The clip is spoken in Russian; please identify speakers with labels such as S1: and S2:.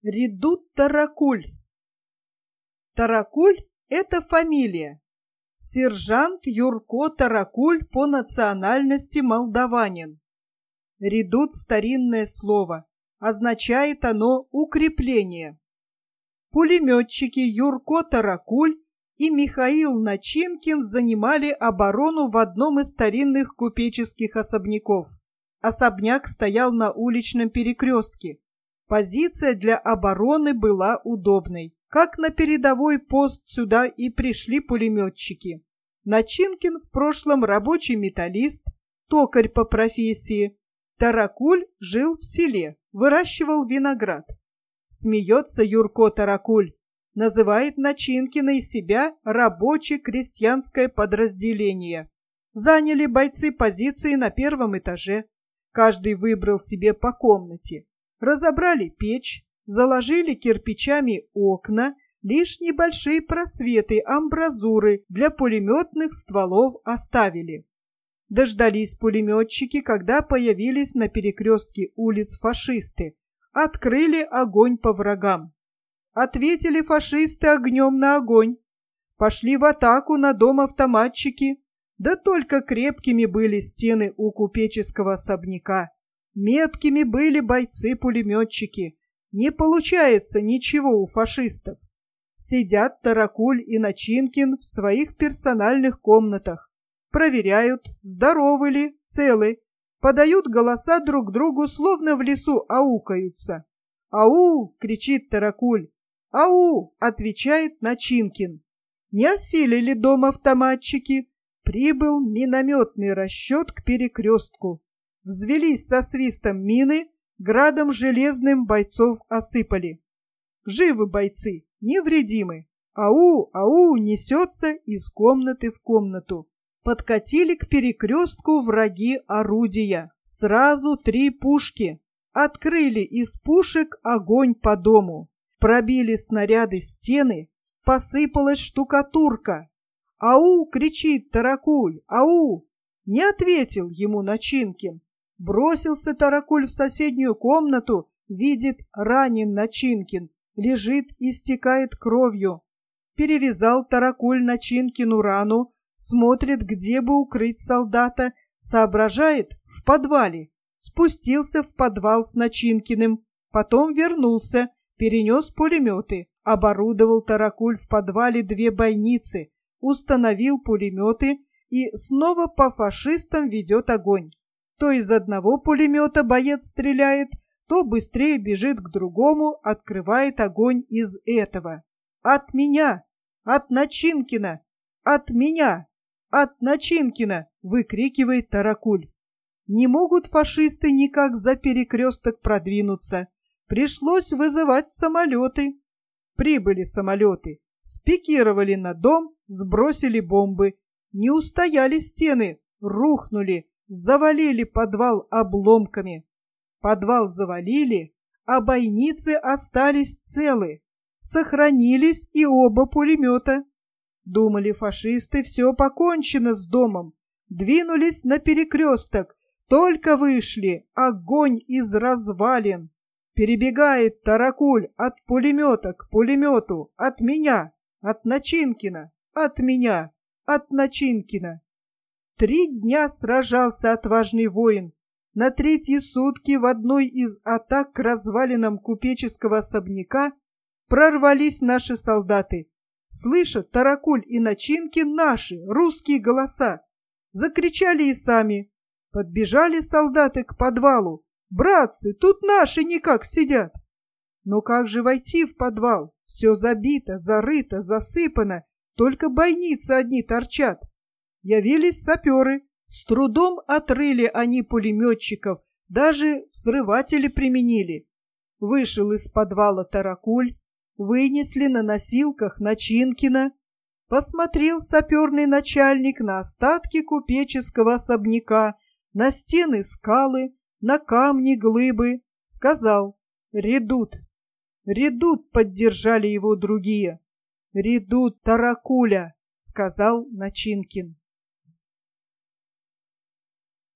S1: Редут Таракуль. Таракуль – это фамилия. Сержант Юрко Таракуль по национальности молдаванин. Редут – старинное слово. Означает оно укрепление. Пулеметчики Юрко Таракуль и Михаил Начинкин занимали оборону в одном из старинных купеческих особняков. Особняк стоял на уличном перекрестке. Позиция для обороны была удобной. Как на передовой пост сюда и пришли пулеметчики. Начинкин в прошлом рабочий металлист, токарь по профессии. Таракуль жил в селе, выращивал виноград. Смеется Юрко Таракуль, называет Начинкина и себя рабоче-крестьянское подразделение. Заняли бойцы позиции на первом этаже. Каждый выбрал себе по комнате. Разобрали печь, заложили кирпичами окна, лишь небольшие просветы, амбразуры для пулеметных стволов оставили. Дождались пулеметчики, когда появились на перекрестке улиц фашисты. Открыли огонь по врагам. Ответили фашисты огнем на огонь. Пошли в атаку на дом автоматчики. Да только крепкими были стены у купеческого особняка. Меткими были бойцы-пулеметчики. Не получается ничего у фашистов. Сидят Таракуль и Начинкин в своих персональных комнатах. Проверяют, здоровы ли, целы. Подают голоса друг другу, словно в лесу аукаются. «Ау!» — кричит Таракуль. «Ау!» — отвечает Начинкин. Не осилили дом автоматчики. Прибыл минометный расчет к перекрестку. Взвелись со свистом мины, градом железным бойцов осыпали. Живы бойцы, невредимы. Ау, ау, несется из комнаты в комнату. Подкатили к перекрестку враги орудия. Сразу 3 пушки. Открыли из пушек огонь по дому. Пробили снаряды стены, посыпалась штукатурка. «Ау!» — кричит Таракуль. «Ау!» Не ответил ему Начинкин. Бросился Таракуль в соседнюю комнату, видит, ранен Начинкин, лежит, истекает кровью. Перевязал Таракуль Начинкину рану, смотрит, где бы укрыть солдата, соображает — в подвале. Спустился в подвал с Начинкиным, потом вернулся, перенес пулеметы, оборудовал Таракуль в подвале 2 бойницы, установил пулеметы и снова по фашистам ведет огонь. То из одного пулемета боец стреляет, то быстрее бежит к другому, открывает огонь из этого. «От меня! От Начинкина! От меня! От Начинкина!» — выкрикивает Таракуль. Не могут фашисты никак за перекресток продвинуться. Пришлось вызывать самолеты. Прибыли самолеты, спикировали на дом, сбросили бомбы. Не устояли стены, рухнули, завалили подвал обломками. Подвал завалили, а бойницы остались целы. Сохранились и оба пулемета. Думали фашисты, все покончено с домом. Двинулись на перекресток. Только вышли, огонь из развалин. Перебегает Таракуль от пулемета к пулемету. От меня, от Начинкина, от меня, от Начинкина. 3 дня сражался отважный воин. На 3-е сутки в одной из атак к развалинам купеческого особняка прорвались наши солдаты. Слышат Таракуль и Начинкин наши, русские голоса. Закричали и сами. Подбежали солдаты к подвалу. «Братцы, тут наши никак сидят!» Но как же войти в подвал? Все забито, зарыто, засыпано, только бойницы одни торчат. Явились саперы. С трудом отрыли они пулеметчиков, даже взрыватели применили. Вышел из подвала Таракуль, вынесли на носилках Начинкина. Посмотрел саперный начальник на остатки купеческого особняка, на стены скалы, на камни глыбы. Сказал: «Редут». «Редут», поддержали его другие. «Редут Таракуля», сказал Начинкин.